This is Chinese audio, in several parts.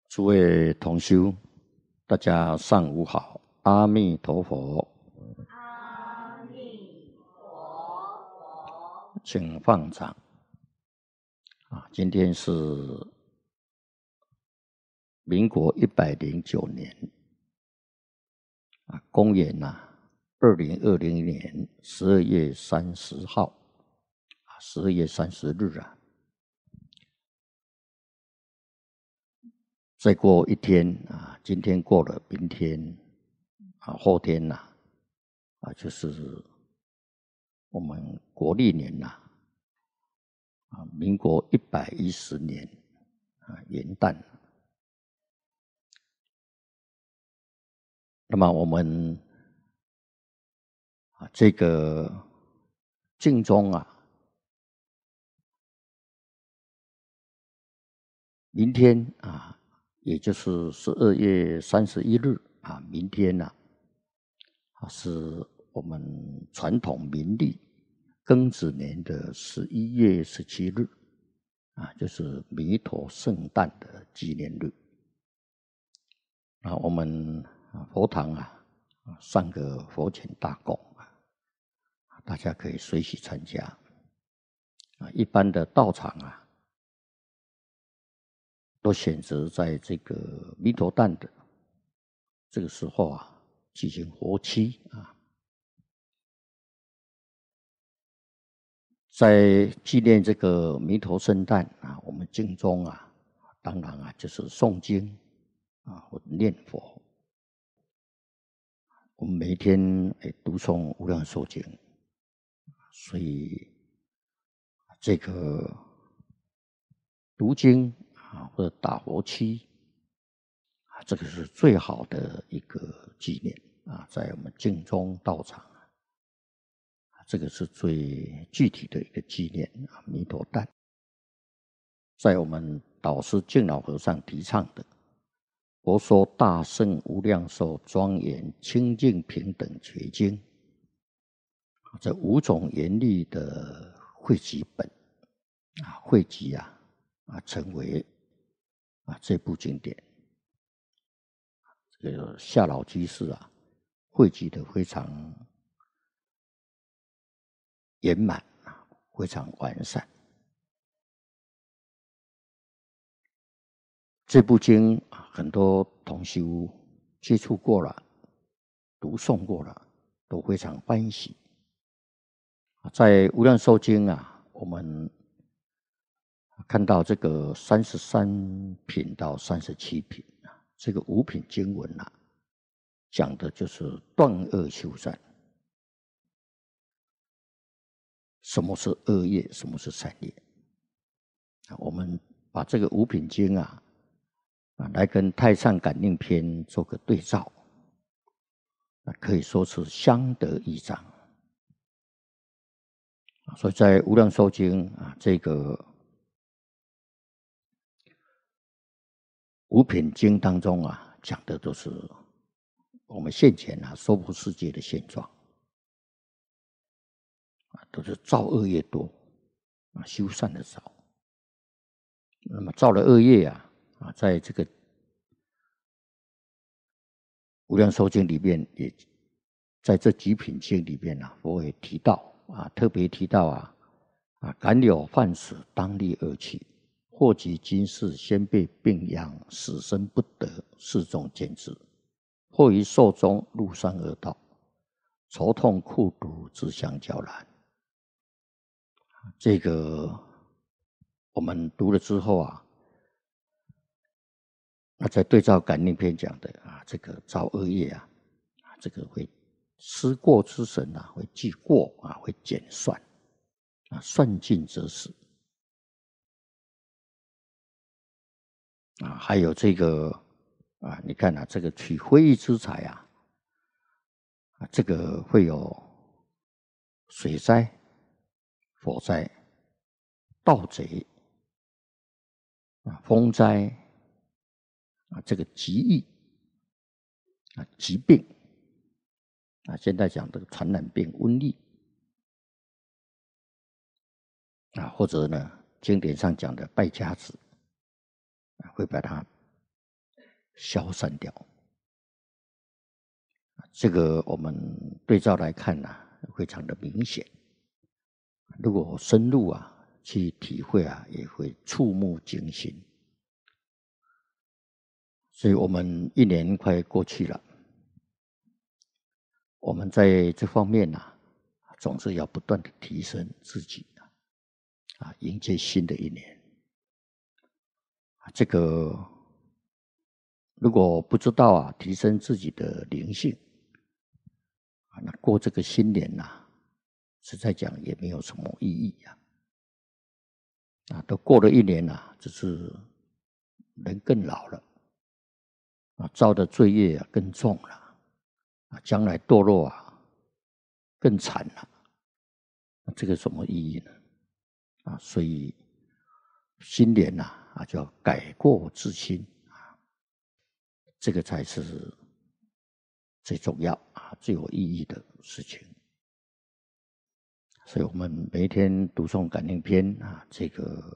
诸位同修，大家上午好，阿弥陀佛。 阿弥陀佛。 请放掌。今天是民国109年，公元2020年12月30号，12月30日啊。再过一天今天过了，明天后天就是我们国历年民国110年元旦。那么我们这个净宗明天也就是12月31日明天是我们传统民历庚子年的11月17日就是弥陀圣诞的纪念日。我们佛堂上个佛前大供大家可以随喜参加。一般的道场都选择在这个弥陀诞的这个时候进行活期在纪念这个弥陀圣诞我们净宗当然就是诵经或念佛。我们每天读诵无量寿经，所以这个读经或者打佛七这个是最好的一个纪念在我们净宗道场这个是最具体的一个纪念弥陀诞。在我们导师净老和尚提倡的佛说大圣无量寿庄严清净平等觉经这5种严律的汇集本汇集成为这部经典。这个夏老居士汇集的非常圆满非常完善。这部经很多同修接触过了，读诵过了，都非常欢喜。在无量寿经我们看到这个33品到37品这个5品经文讲的就是断恶修善。什么是恶业，什么是善业？我们把这个5品经来跟《太上感应篇》做个对照，可以说是相得益彰。所以在《无量寿经》这个5品经当中讲的都是我们现前娑婆世界的现状，都是造恶业多修善的少。那么造了恶业在这个无量寿经里面，也在这几品经里面佛也提到特别提到敢有犯死，当立而起，祸及今世，先被病殃，死生不得，是种见之。或于寿终，入三恶道，愁痛苦毒，自相交然。这个我们读了之后在对照感应篇讲的这个造恶业这个会思过之神会记过会减算算尽则死还有这个你看这个取非义之财这个会有水灾、火灾、盗贼风灾这个疾疫疾病现在讲的传染病、瘟疫或者呢经典上讲的败家子会把它消散掉。这个我们对照来看非常的明显。如果深入去体会也会触目惊心。所以我们1年快过去了，我们在这方面总是要不断的提升自己迎接新的1年。这个如果不知道提升自己的灵性那过这个新年实在讲也没有什么意义都过了1年只是人更老了造的罪业更重了将来堕落更惨了，这个什么意义呢？所以新年就要改过自新这个才是最重要最有意义的事情。所以我们每一天读诵感应篇这个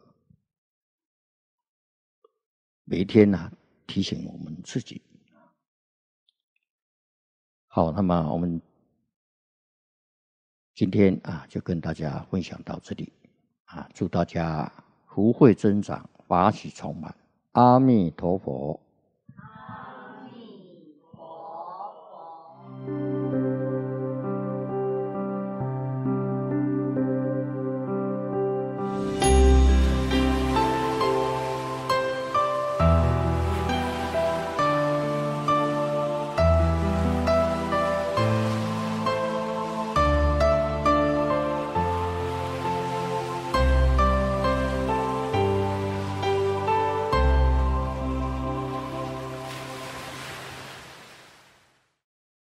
每一天提醒我们自己。好，那么我们今天就跟大家分享到这里祝大家福慧增长，法喜充满。阿弥陀佛。